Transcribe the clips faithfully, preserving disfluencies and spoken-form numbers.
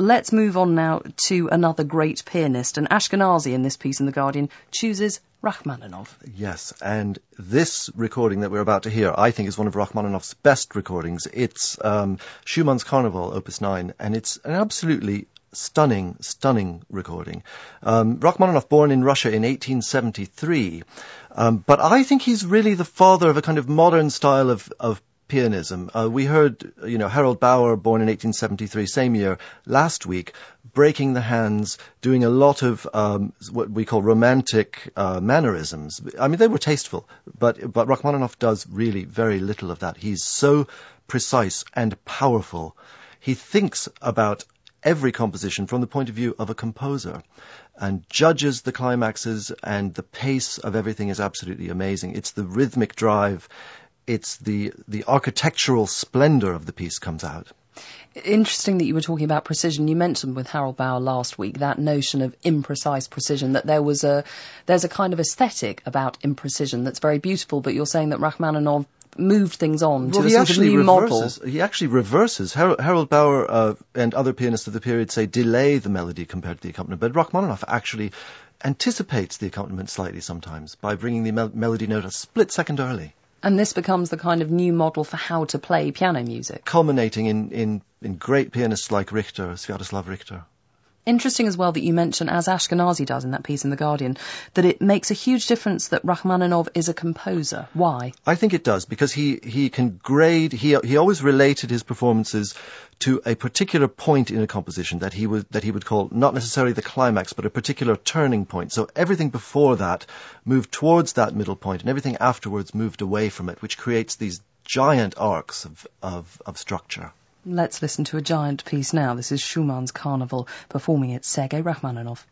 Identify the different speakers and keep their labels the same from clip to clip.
Speaker 1: let's move on now to another great pianist. And Ashkenazi in this piece in The Guardian chooses Rachmaninoff.
Speaker 2: Yes, and this recording that we're about to hear, I think, is one of Rachmaninoff's best recordings. It's um, Schumann's Carnival, Opus nine, and it's an absolutely stunning, stunning recording. Um, Rachmaninoff, born in Russia in eighteen seventy-three, um, but I think he's really the father of a kind of modern style of, of pianism. Uh, we heard, you know, Harold Bauer, born in eighteen seventy-three, same year, last week, breaking the hands, doing a lot of um, what we call romantic uh, mannerisms. I mean, they were tasteful, but but Rachmaninoff does really very little of that. He's so precise and powerful. He thinks about every composition from the point of view of a composer and judges the climaxes, and the pace of everything is absolutely amazing. It's the rhythmic drive. It's the the architectural splendor of the piece comes out.
Speaker 1: Interesting that you were talking about precision. You mentioned with Harold Bauer last week that notion of imprecise precision, that there was a there's a kind of aesthetic about imprecision that's very beautiful, but you're saying that Rachmaninoff moved things on
Speaker 2: well,
Speaker 1: to a sort of new
Speaker 2: reverses,
Speaker 1: model.
Speaker 2: He actually reverses. Har- Harold Bauer uh, and other pianists of the period say delay the melody compared to the accompaniment, but Rachmaninoff actually anticipates the accompaniment slightly sometimes by bringing the mel- melody note a split second early.
Speaker 1: And this becomes the kind of new model for how to play piano music.
Speaker 2: Culminating in, in, in great pianists like Richter, Sviatoslav Richter.
Speaker 1: Interesting as well that you mention, as Ashkenazi does in that piece in The Guardian, that it makes a huge difference that Rachmaninoff is a composer. Why?
Speaker 2: I think it does, because he, he can grade, he he always related his performances to a particular point in a composition that he would that he would call not necessarily the climax, but a particular turning point. So everything before that moved towards that middle point, and everything afterwards moved away from it, which creates these giant arcs of, of, of structure.
Speaker 1: Let's listen to a giant piece now. This is Schumann's Carnival, performing it Sergei Rachmaninoff.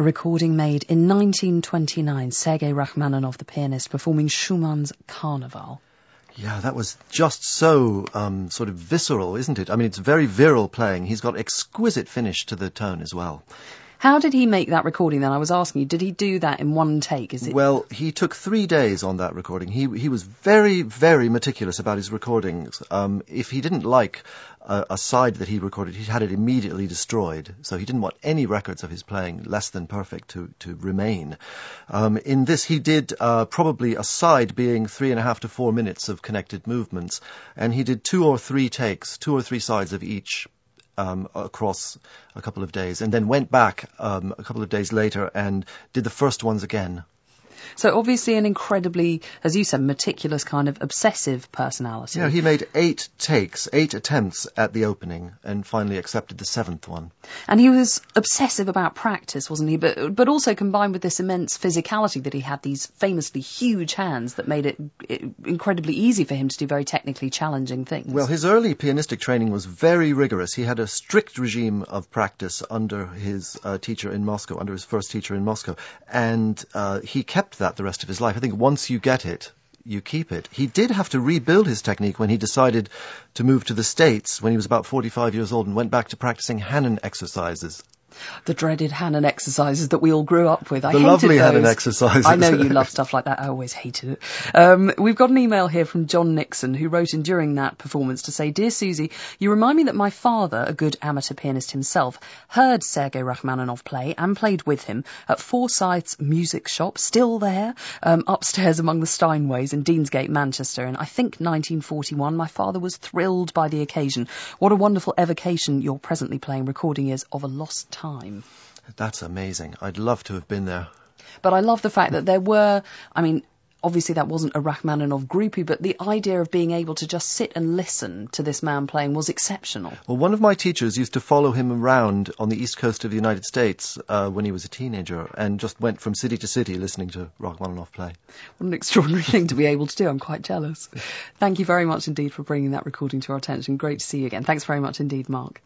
Speaker 1: recording made in nineteen twenty-nine, Sergei Rachmaninoff, the pianist, performing Schumann's Carnival.
Speaker 2: Yeah, that was just so um, sort of visceral, isn't it? I mean, it's very virile playing. He's got exquisite finish to the tone as well.
Speaker 1: How did he make that recording then? I was asking you, did he do that in one take? Is it?
Speaker 2: Well, he took three days on that recording. He he was very, very meticulous about his recordings. Um, if he didn't like a, a side that he recorded, he had it immediately destroyed. So he didn't want any records of his playing less than perfect to, to remain. Um, in this, he did uh, probably a side being three and a half to four minutes of connected movements. And he did two or three takes, two or three sides of each Um, across a couple of days, and then went back um, a couple of days later and did the first ones again.
Speaker 1: So obviously an incredibly, as you said, meticulous kind of obsessive personality.
Speaker 2: Yeah, he made eight takes, eight attempts at the opening, and finally accepted the seventh one.
Speaker 1: And he was obsessive about practice, wasn't he? But but also combined with this immense physicality that he had, these famously huge hands that made it, it incredibly easy for him to do very technically challenging things.
Speaker 2: Well, his early pianistic training was very rigorous. He had a strict regime of practice under his uh, teacher in Moscow, under his first teacher in Moscow, and uh, he kept that the rest of his life. I think once you get it, you keep it. He did have to rebuild his technique when he decided to move to the States when he was about forty-five years old and went back to practicing Hanon exercises.
Speaker 1: The dreaded Hanon exercises that we all grew up with. I
Speaker 2: the
Speaker 1: hated
Speaker 2: lovely
Speaker 1: those.
Speaker 2: Hanon exercises.
Speaker 1: I know you love stuff like that. I always hated it. Um, we've got an email here from John Nixon, who wrote in during that performance to say, "Dear Susie, you remind me that my father, a good amateur pianist himself, heard Sergei Rachmaninoff play and played with him at Forsyth's Music Shop, still there, um, upstairs among the Steinways in Deansgate, Manchester, in I think nineteen forty-one. My father was thrilled by the occasion. What a wonderful evocation your presently playing recording is of a lost time."
Speaker 2: That's amazing. I'd love to have been there.
Speaker 1: But I love the fact that there were, I mean, obviously that wasn't a Rachmaninoff groupie, but the idea of being able to just sit and listen to this man playing was exceptional.
Speaker 2: Well, one of my teachers used to follow him around on the east coast of the United States uh, when he was a teenager and just went from city to city listening to Rachmaninoff play.
Speaker 1: What an extraordinary thing to be able to do. I'm quite jealous. Thank you very much indeed for bringing that recording to our attention. Great to see you again. Thanks very much indeed, Mark.